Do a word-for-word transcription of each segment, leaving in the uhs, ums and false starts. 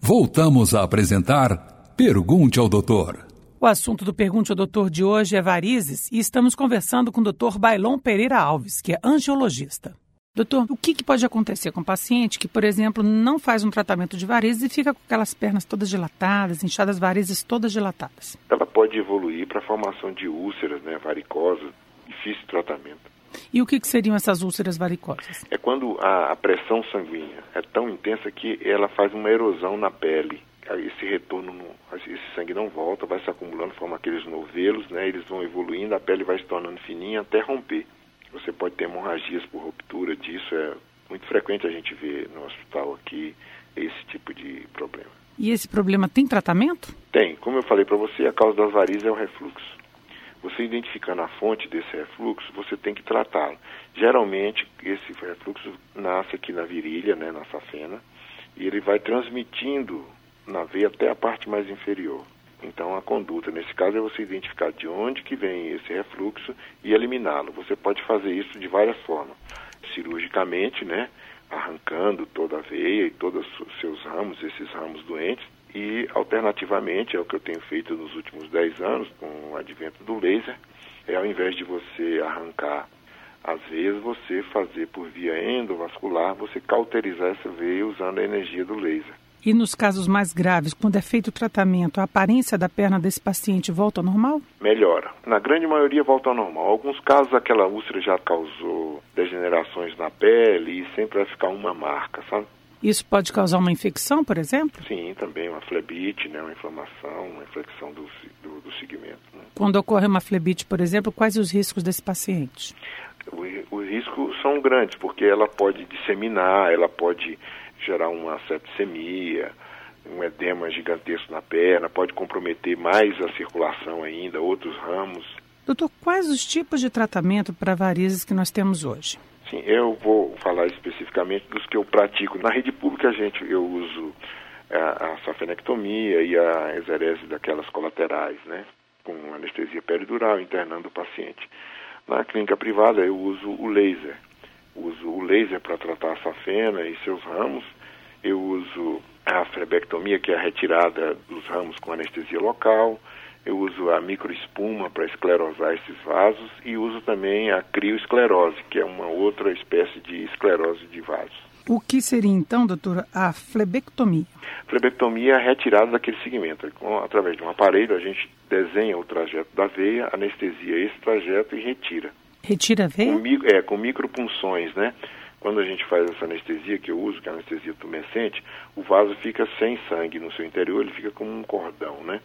Voltamos a apresentar Pergunte ao Doutor. O assunto do Pergunte ao Doutor de hoje é varizes e estamos conversando com o doutor Bailon Pereira Alves, que é angiologista. Doutor, o que, que pode acontecer com um paciente que, por exemplo, não faz um tratamento de varizes e fica com aquelas pernas todas dilatadas, inchadas, varizes todas dilatadas? Ela pode evoluir para a formação de úlceras, né, varicosas, difícil de tratamento. E o que, que seriam essas úlceras varicosas? É quando a, a pressão sanguínea é tão intensa que ela faz uma erosão na pele. Esse retorno, não, esse sangue não volta, vai se acumulando, forma aqueles novelos, né, eles vão evoluindo, a pele vai se tornando fininha até romper. Você pode ter hemorragias por ruptura disso, é muito frequente a gente ver no hospital aqui esse tipo de problema. E esse problema tem tratamento? Tem. Como eu falei para você, a causa das varizes é o refluxo. Você identificando a fonte desse refluxo, você tem que tratá-lo. Geralmente, esse refluxo nasce aqui na virilha, né, na safena, e ele vai transmitindo na veia até a parte mais inferior. Então, a conduta, nesse caso, é você identificar de onde que vem esse refluxo e eliminá-lo. Você pode fazer isso de várias formas. Cirurgicamente, né, arrancando toda a veia e todos os seus ramos, esses ramos doentes. E, alternativamente, é o que eu tenho feito nos últimos dez anos, com o advento do laser, é ao invés de você arrancar as veias, você fazer por via endovascular, você cauterizar essa veia usando a energia do laser. E nos casos mais graves, quando é feito o tratamento, a aparência da perna desse paciente volta ao normal? Melhora. Na grande maioria volta ao normal. Em alguns casos aquela úlcera já causou degenerações na pele e sempre vai ficar uma marca, sabe? Isso pode causar uma infecção, por exemplo? Sim, também uma flebite, né? Uma inflamação, uma infecção do, do, do segmento. Né? Quando ocorre uma flebite, por exemplo, quais os riscos desse paciente? Os riscos são grandes, porque ela pode disseminar, ela pode gerar uma septicemia, um edema gigantesco na perna, pode comprometer mais a circulação ainda, outros ramos. Doutor, quais os tipos de tratamento para varizes que nós temos hoje? Sim, eu vou falar especificamente dos que eu pratico. Na rede pública, a gente, eu uso a, a safenectomia e a exerese daquelas colaterais, né, com anestesia peridural, internando o paciente. Na clínica privada, eu uso o laser. Uso o laser para tratar a safena e seus ramos. Eu uso a flebectomia, que é a retirada dos ramos com anestesia local. Eu uso a microespuma para esclerosar esses vasos e uso também a crioesclerose, que é uma outra espécie de esclerose de vasos. O que seria então, doutora, a flebectomia? Flebectomia é a retirada daquele segmento. Com, através de um aparelho, a gente desenha o trajeto da veia, anestesia esse trajeto e retira. Retira a veia? Com, é, com micropunções, né? Quando a gente faz essa anestesia que eu uso, que é a anestesia tumescente, o vaso fica sem sangue no seu interior, ele fica como um cordão, né?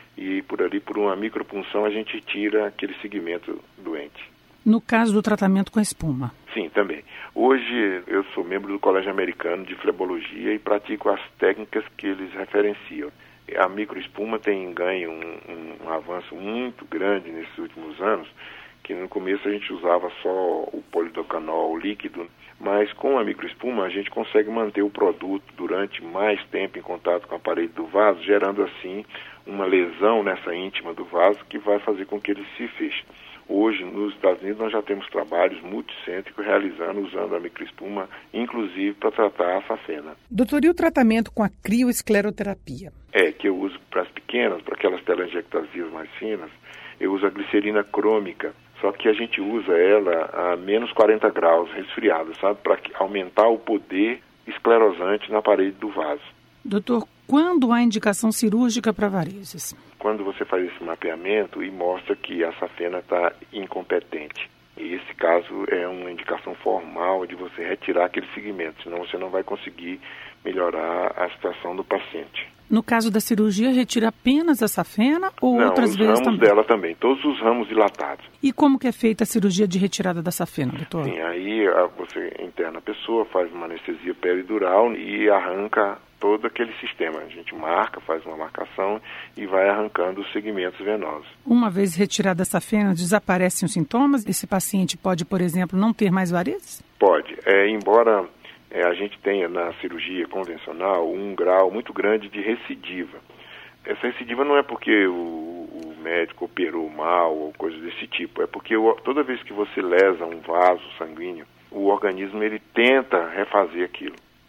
E por ali, por uma micropunção, a gente tira aquele segmento doente. No caso do tratamento com espuma? Sim, também. Hoje eu sou membro do Colégio Americano de Flebologia e pratico as técnicas que eles referenciam. A microespuma tem ganho um, um, um avanço muito grande nesses últimos anos, que no começo a gente usava só o polidocanol líquido, mas com a microespuma a gente consegue manter o produto durante mais tempo em contato com a parede do vaso, gerando assim uma lesão nessa íntima do vaso que vai fazer com que ele se feche. Hoje, nos Estados Unidos, nós já temos trabalhos multicêntricos realizando, usando a microespuma, inclusive para tratar a safena. Doutor, e o tratamento com a crioescleroterapia? É, que eu uso para as pequenas, para aquelas telangiectasias mais finas, eu uso a glicerina crômica, só que a gente usa ela a menos quarenta graus, resfriada, sabe? Para aumentar o poder esclerosante na parede do vaso. Doutor, quando há indicação cirúrgica para varizes? Quando você faz esse mapeamento e mostra que a safena está incompetente. E esse caso é uma indicação formal de você retirar aquele segmento, senão você não vai conseguir melhorar a situação do paciente. No caso da cirurgia, retira apenas a safena ou não, outras vezes também? Não, os ramos dela também, todos os ramos dilatados. E como que é feita a cirurgia de retirada da safena, doutor? Sim, aí a, você interna a pessoa, faz uma anestesia peridural e arranca todo aquele sistema. A gente marca, faz uma marcação e vai arrancando os segmentos venosos. Uma vez retirada a safena, desaparecem os sintomas? Esse paciente pode, por exemplo, não ter mais varizes? Pode. É, embora é, a gente tenha na cirurgia convencional um grau muito grande de recidiva. Essa recidiva não é porque o, o médico operou mal ou coisa desse tipo. É porque o, toda vez que você lesa um vaso sanguíneo, o organismo ele tenta refazer aquilo.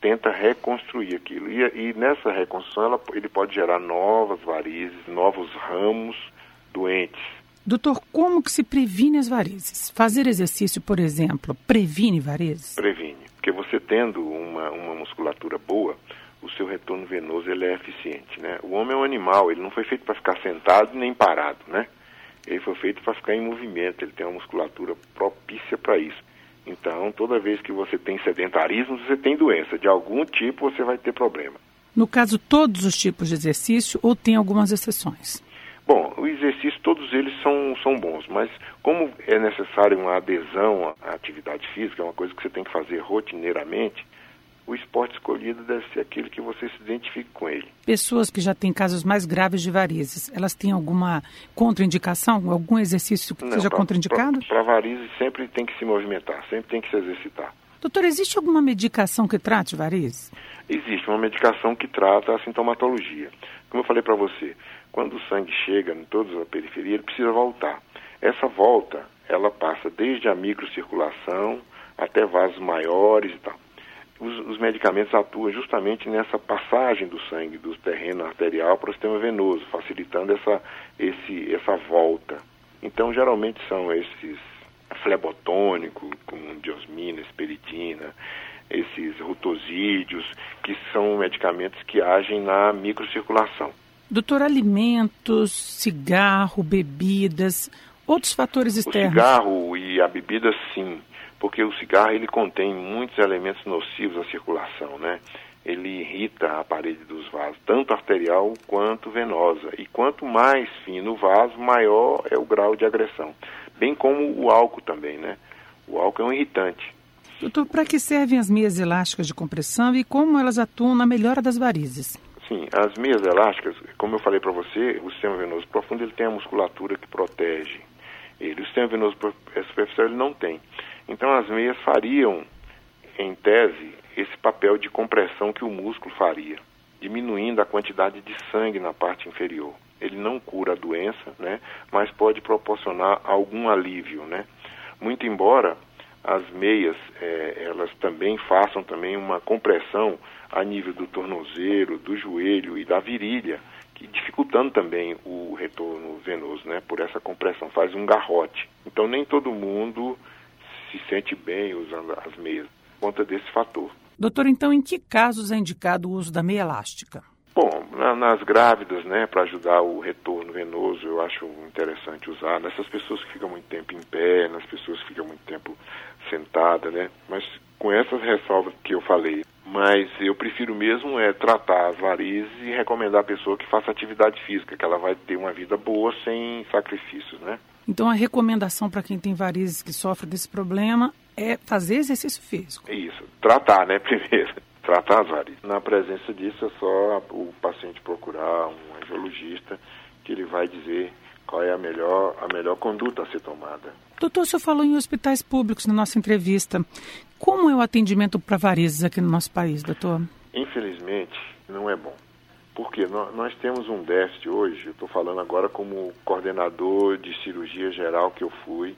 tenta reconstruir aquilo. E, e nessa reconstrução ela, ele pode gerar novas varizes, novos ramos doentes. Doutor, como que se previne as varizes? Fazer exercício, por exemplo, previne varizes? Previne, porque você tendo uma, uma musculatura boa, o seu retorno venoso ele é eficiente, né? O homem é um animal, ele não foi feito para ficar sentado nem parado, né? Ele foi feito para ficar em movimento, ele tem uma musculatura propícia para isso. Então, toda vez que você tem sedentarismo, você tem doença. De algum tipo, você vai ter problema. No caso, todos os tipos de exercício ou tem algumas exceções? Bom, o exercício, todos eles são, são bons, mas como é necessário uma adesão à atividade física, é uma coisa que você tem que fazer rotineiramente, o esporte escolhido deve ser aquele que você se identifique com ele. Pessoas que já têm casos mais graves de varizes, elas têm alguma contraindicação, algum exercício que Não, seja pra, contraindicado? Para varizes sempre tem que se movimentar, sempre tem que se exercitar. Doutor, existe alguma medicação que trate varizes? Existe uma medicação que trata a sintomatologia. Como eu falei para você, quando o sangue chega em toda a periferia, ele precisa voltar. Essa volta, ela passa desde a microcirculação até vasos maiores e tal. Os, os medicamentos atuam justamente nessa passagem do sangue do terreno arterial para o sistema venoso, facilitando essa, esse, essa volta. Então, geralmente são esses flebotônico, como diosmina, esperitina, esses rutosídeos, que são medicamentos que agem na microcirculação. Doutor, alimentos, cigarro, bebidas, outros fatores externos? O cigarro e a bebida, sim, porque o cigarro ele contém muitos elementos nocivos à circulação, né? Ele irrita a parede dos vasos, tanto arterial quanto venosa. E quanto mais fino o vaso, maior é o grau de agressão. Bem como o álcool também, né? O álcool é um irritante. Doutor, para que servem as meias elásticas de compressão e como elas atuam na melhora das varizes? Sim, as meias elásticas, como eu falei para você, o sistema venoso profundo ele tem a musculatura que protege ele. O sistema venoso superficial ele não tem. Então as meias fariam, em tese, esse papel de compressão que o músculo faria, diminuindo a quantidade de sangue na parte inferior. Ele não cura a doença, né, mas pode proporcionar algum alívio, né? Muito embora as meias, é, elas também façam também uma compressão a nível do tornozelo, do joelho e da virilha, que dificultando também o retorno venoso, né, por essa compressão, faz um garrote. Então nem todo mundo se sente bem usando as meias, por conta desse fator. Doutor, então em que casos é indicado o uso da meia elástica? Bom, na, nas grávidas, né, para ajudar o retorno venoso, eu acho interessante usar. Nessas pessoas que ficam muito tempo em pé, nas pessoas que ficam muito tempo sentadas, né, mas com essas ressalvas que eu falei. Mas eu prefiro mesmo é tratar as varizes e recomendar a pessoa que faça atividade física, que ela vai ter uma vida boa sem sacrifícios, né? Então a recomendação para quem tem varizes que sofre desse problema é fazer exercício físico. Isso, tratar, né, primeiro. Tratar as varizes. Na presença disso é só o paciente procurar um angiologista que ele vai dizer qual é a melhor, a melhor conduta a ser tomada. Doutor, o senhor falou em hospitais públicos na nossa entrevista. Como é o atendimento para varizes aqui no nosso país, doutor? Infelizmente, não é bom. Porque nós temos um déficit hoje, eu estou falando agora como coordenador de cirurgia geral que eu fui,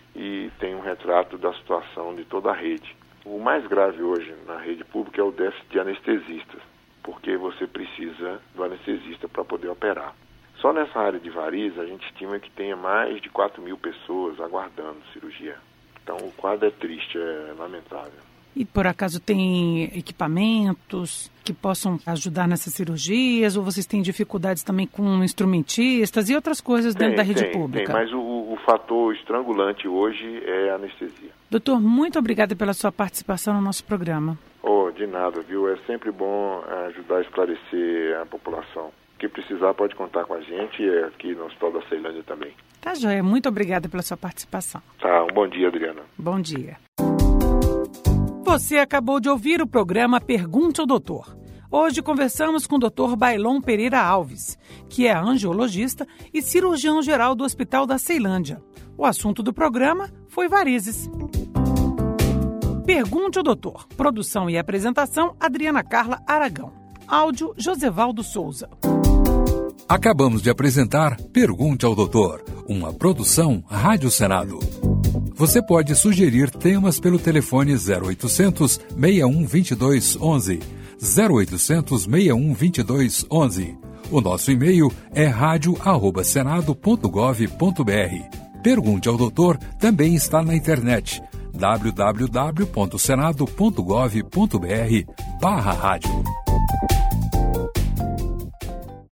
e tem um retrato da situação de toda a rede. O mais grave hoje na rede pública é o déficit de anestesistas, porque você precisa do anestesista para poder operar. Só nessa área de varizes, a gente estima que tenha mais de quatro mil pessoas aguardando cirurgia. Então, o quadro é triste, é lamentável. E, por acaso, tem equipamentos que possam ajudar nessas cirurgias? Ou vocês têm dificuldades também com instrumentistas e outras coisas dentro tem, da rede tem, pública? Tem, mas o, o fator estrangulante hoje é a anestesia. Doutor, muito obrigada pela sua participação no nosso programa. Oh, de nada, viu? É sempre bom ajudar a esclarecer a população. O que precisar pode contar com a gente e aqui no Hospital da Ceilândia também. Tá, joia. Muito obrigada pela sua participação. Tá, um bom dia, Adriana. Bom dia. Você acabou de ouvir o programa Pergunte ao Doutor. Hoje conversamos com o doutor Bailon Pereira Alves, que é angiologista e cirurgião geral do Hospital da Ceilândia. O assunto do programa foi varizes. Pergunte ao Doutor. Produção e apresentação, Adriana Carla Aragão. Áudio, Josevaldo Souza. Acabamos de apresentar Pergunte ao Doutor, uma produção Rádio Senado. Você pode sugerir temas pelo telefone zero oitocentos, seis um dois dois, onze. zero oitocentos, seis um dois dois, onze. O nosso e-mail é rádio arroba senado ponto gov ponto br. Pergunte ao doutor também está na internet w w w ponto senado ponto gov ponto br barra rádio.